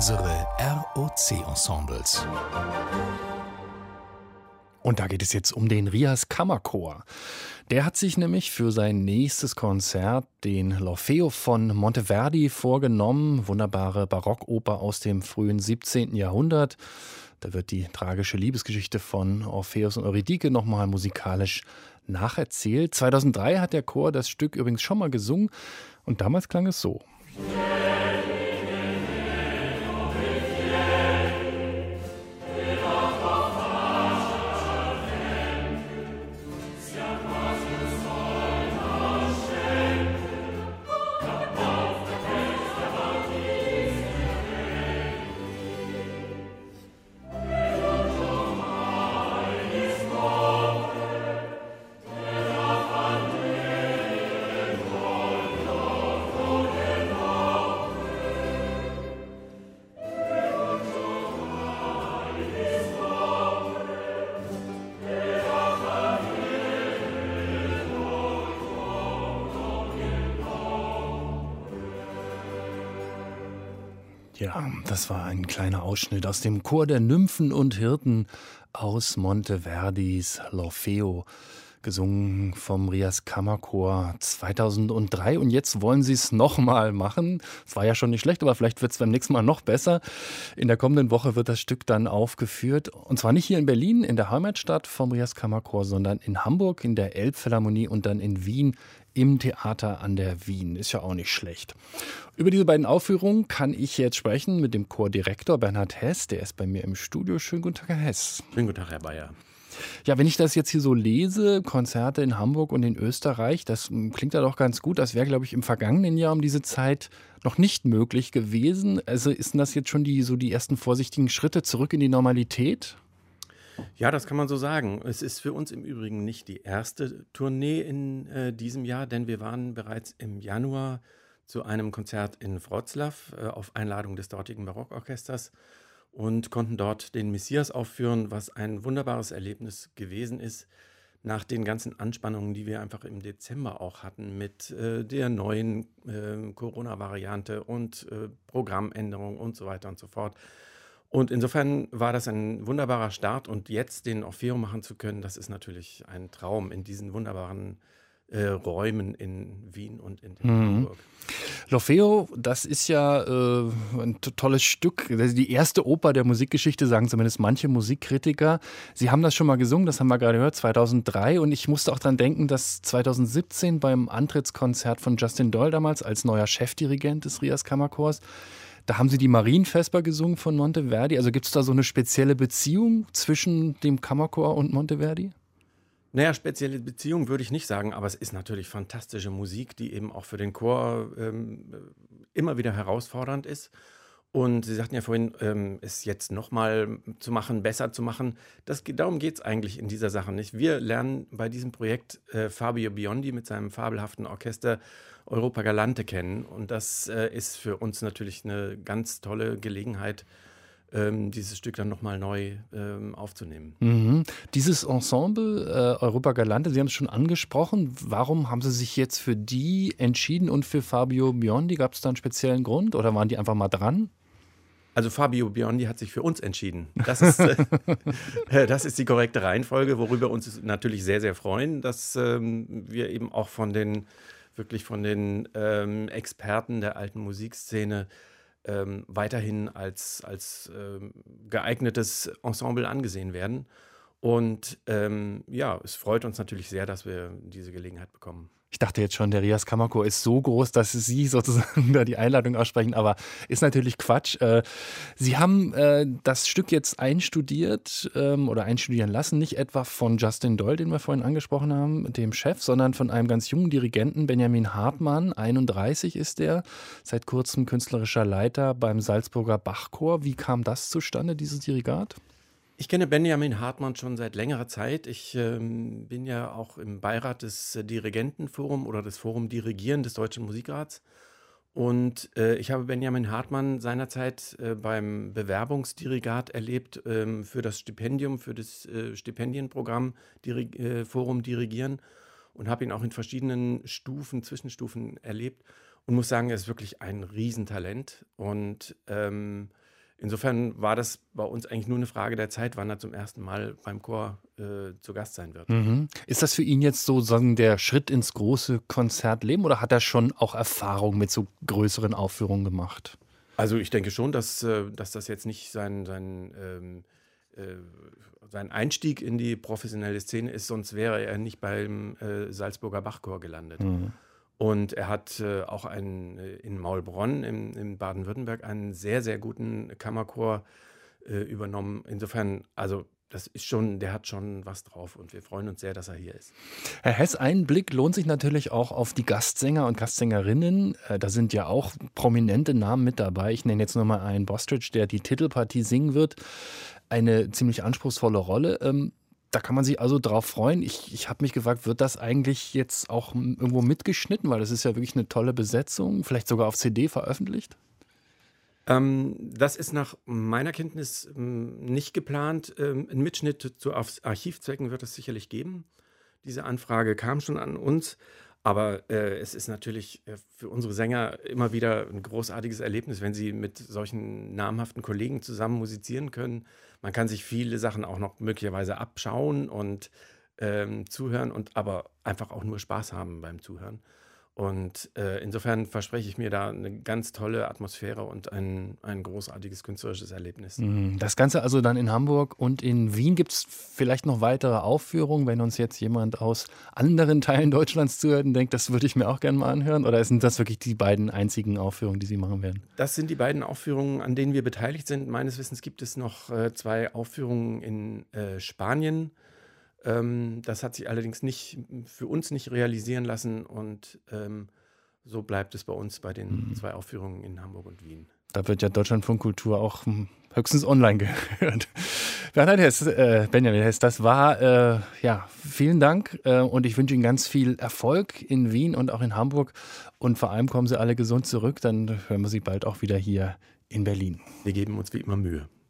Unsere ROC-Ensembles. Und da geht es jetzt um den Rias Kammerchor. Der hat sich nämlich für sein nächstes Konzert den L'Orfeo von Monteverdi vorgenommen. Wunderbare Barockoper aus dem frühen 17. Jahrhundert. Da wird die tragische Liebesgeschichte von Orpheus und Eurydike nochmal musikalisch nacherzählt. 2003 hat der Chor das Stück übrigens schon mal gesungen und damals klang es so. Ja, das war ein kleiner Ausschnitt aus dem Chor der Nymphen und Hirten aus Monteverdis L'Orfeo, gesungen vom Rias Kammerchor 2003. Und jetzt wollen sie es nochmal machen. Es war ja schon nicht schlecht, aber vielleicht wird es beim nächsten Mal noch besser. In der kommenden Woche wird das Stück dann aufgeführt. Und zwar nicht hier in Berlin, in der Heimatstadt vom Rias Kammerchor, sondern in Hamburg, in der Elbphilharmonie und dann in Wien im Theater an der Wien. Ist ja auch nicht schlecht. Über diese beiden Aufführungen kann ich jetzt sprechen mit dem Chordirektor Bernhard Hess. Der ist bei mir im Studio. Schönen guten Tag, Herr Hess. Schönen guten Tag, Herr Bayer. Ja, wenn ich das jetzt hier so lese, Konzerte in Hamburg und in Österreich, das klingt ja doch ganz gut. Das wäre, glaube ich, im vergangenen Jahr um diese Zeit noch nicht möglich gewesen. Also ist denn das jetzt schon die ersten vorsichtigen Schritte zurück in die Normalität? Ja, das kann man so sagen. Es ist für uns im Übrigen nicht die erste Tournee in diesem Jahr, denn wir waren bereits im Januar zu einem Konzert in Wrocław auf Einladung des dortigen Barockorchesters und konnten dort den Messias aufführen, was ein wunderbares Erlebnis gewesen ist, nach den ganzen Anspannungen, die wir einfach im Dezember auch hatten mit der neuen Corona-Variante und Programmänderungen und so weiter und so fort. Und insofern war das ein wunderbarer Start und jetzt den Orfeo machen zu können, das ist natürlich ein Traum in diesen wunderbaren Räumen in Wien und in Hamburg. L'Orfeo, das ist ja ein tolles Stück. Das ist die erste Oper der Musikgeschichte, sagen zumindest manche Musikkritiker. Sie haben das schon mal gesungen, das haben wir gerade gehört, 2003. Und ich musste auch dran denken, dass 2017 beim Antrittskonzert von Justin Doyle damals als neuer Chefdirigent des Rias Kammerchors, da haben Sie die Marienvesper gesungen von Monteverdi. Also gibt es da so eine spezielle Beziehung zwischen dem Kammerchor und Monteverdi? Naja, spezielle Beziehung würde ich nicht sagen, aber es ist natürlich fantastische Musik, die eben auch für den Chor immer wieder herausfordernd ist. Und Sie sagten ja vorhin, es jetzt nochmal zu machen, besser zu machen. Darum geht es eigentlich in dieser Sache nicht. Wir lernen bei diesem Projekt Fabio Biondi mit seinem fabelhaften Orchester Europa Galante kennen. Und das ist für uns natürlich eine ganz tolle Gelegenheit, dieses Stück dann nochmal neu aufzunehmen. Mhm. Dieses Ensemble Europa Galante, Sie haben es schon angesprochen. Warum haben Sie sich jetzt für die entschieden und für Fabio Biondi? Gab es da einen speziellen Grund oder waren die einfach mal dran? Also Fabio Biondi hat sich für uns entschieden. Das ist die korrekte Reihenfolge, worüber wir uns natürlich sehr, sehr freuen, dass wir eben auch von den Experten der alten Musikszene weiterhin als geeignetes Ensemble angesehen werden. Und ja, es freut uns natürlich sehr, dass wir diese Gelegenheit bekommen. Ich dachte jetzt schon, der Rias Kammerchor ist so groß, dass Sie sozusagen da die Einladung aussprechen, aber ist natürlich Quatsch. Sie haben das Stück jetzt einstudiert oder einstudieren lassen, nicht etwa von Justin Doyle, den wir vorhin angesprochen haben, dem Chef, sondern von einem ganz jungen Dirigenten, Benjamin Hartmann, 31 ist der, seit kurzem künstlerischer Leiter beim Salzburger Bachchor. Wie kam das zustande, dieses Dirigat? Ich kenne Benjamin Hartmann schon seit längerer Zeit. Ich bin ja auch im Beirat des Dirigentenforum oder des Forum Dirigieren des Deutschen Musikrats. Und ich habe Benjamin Hartmann seinerzeit beim Bewerbungsdirigat erlebt für das Stipendium, für das Stipendienprogramm Forum Dirigieren und habe ihn auch in verschiedenen Zwischenstufen erlebt und muss sagen, er ist wirklich ein Riesentalent und insofern war das bei uns eigentlich nur eine Frage der Zeit, wann er zum ersten Mal beim Chor zu Gast sein wird. Ist das für ihn jetzt sozusagen der Schritt ins große Konzertleben oder hat er schon auch Erfahrung mit so größeren Aufführungen gemacht? Also ich denke schon, dass das jetzt nicht sein Einstieg in die professionelle Szene ist, sonst wäre er nicht beim Salzburger Bachchor gelandet. Und er hat auch in Maulbronn in Baden-Württemberg einen sehr, sehr guten Kammerchor übernommen. Insofern, also das ist schon, der hat schon was drauf und wir freuen uns sehr, dass er hier ist. Herr Hess, ein Blick lohnt sich natürlich auch auf die Gastsänger und Gastsängerinnen. Da sind ja auch prominente Namen mit dabei. Ich nenne jetzt nur mal einen Bostridge, der die Titelpartie singen wird. Eine ziemlich anspruchsvolle Rolle. Da kann man sich also drauf freuen. Ich habe mich gefragt, wird das eigentlich jetzt auch irgendwo mitgeschnitten? Weil das ist ja wirklich eine tolle Besetzung. Vielleicht sogar auf CD veröffentlicht? Das ist nach meiner Kenntnis nicht geplant. Ein Mitschnitt auf Archivzwecken wird es sicherlich geben. Diese Anfrage kam schon an uns. Aber es ist natürlich für unsere Sänger immer wieder ein großartiges Erlebnis, wenn sie mit solchen namhaften Kollegen zusammen musizieren können. Man kann sich viele Sachen auch noch möglicherweise abschauen und zuhören, aber einfach auch nur Spaß haben beim Zuhören. Und insofern verspreche ich mir da eine ganz tolle Atmosphäre und ein großartiges künstlerisches Erlebnis. Das Ganze also dann in Hamburg und in Wien. Gibt es vielleicht noch weitere Aufführungen, wenn uns jetzt jemand aus anderen Teilen Deutschlands zuhört und denkt, das würde ich mir auch gerne mal anhören? Oder sind das wirklich die beiden einzigen Aufführungen, die Sie machen werden? Das sind die beiden Aufführungen, an denen wir beteiligt sind. Meines Wissens gibt es noch 2 Aufführungen in Spanien. Das hat sich allerdings für uns nicht realisieren lassen und so bleibt es bei uns bei den 2 Aufführungen in Hamburg und Wien. Da wird ja Deutschlandfunk Kultur auch höchstens online gehört. Benjamin Hess, das war, vielen Dank und ich wünsche Ihnen ganz viel Erfolg in Wien und auch in Hamburg und vor allem kommen Sie alle gesund zurück, dann hören wir Sie bald auch wieder hier in Berlin. Wir geben uns wie immer Mühe.